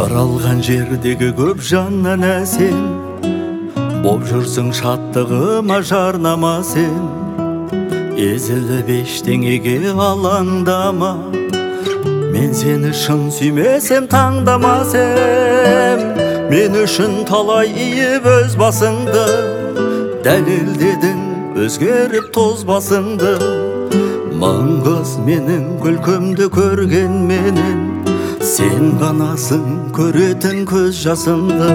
жаралған жердегі көп жаннан әсем, боп жүрсің шаттығыма жарнама сен. Езіліп ештеңеге алаңдама, мен сені шын сүймесем таңдамасем. Мен үшін талай иіп өз басыңды, дәлелдедің өзгеріп тоз басыңды. Маңғыз менің күлкімді көрген менен, сен ғанасың көретін көз жасымды.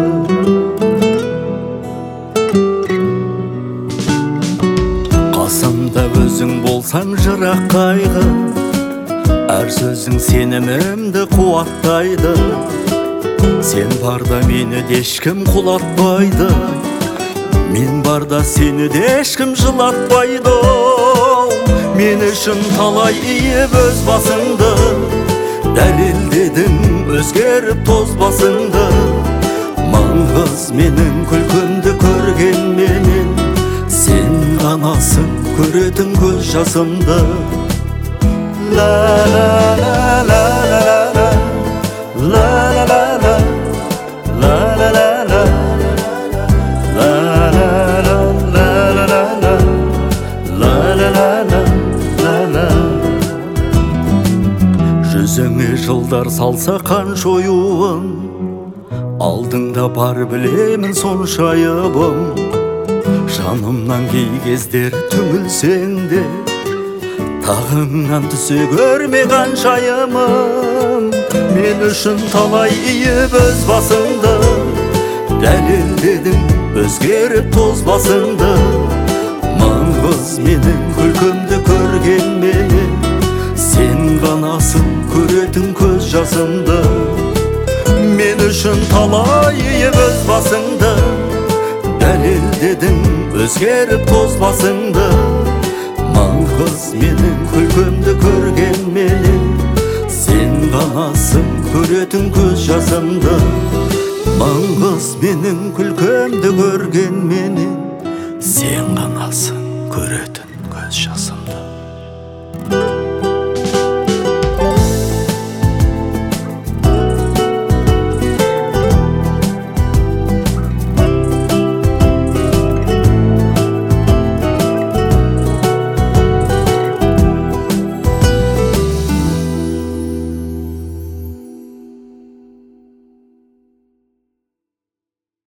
Қасымда өзің болсаң жырақ қайғы, әр сөзің сенімімді қуаттайды. Сен барда мені де ешкім құлатпайды, мен барда сені де ешкім жылатпайды. Мен үшін талай иіп өз басыңды, дәлелдедің өзгеріп тоз басыңды. Маңғыз менің күлкімді көрген менен, сен ғанасың көретін көз жасымды. Ла ла ла ла ла ла ла ла ла ла ла ла ла жүзіңе жылдар салса қан шоюын, алдыңда бар білемін сонша айыбым. Жанымнан кей кездер түңілсең де, тағыңнан түсе көрме қаншайымым. Мен үшін талай иіп өз басыңды, дәлелдедің өзгеріп тоз басыңды. Маңғыз менің күлкімді көрген менен, сен ғанасың көретін көз жасымды. Мен үшін талай иіп өз басыңды, дәлелдедің өзгеріп тоз басыңды. Маңғыз менің күлкімді көрген менен, сен ғанасың көретін көз жасымды. Маңғыз менің күлкімді көрген менен, сен ғанасың көретін көз жасымды.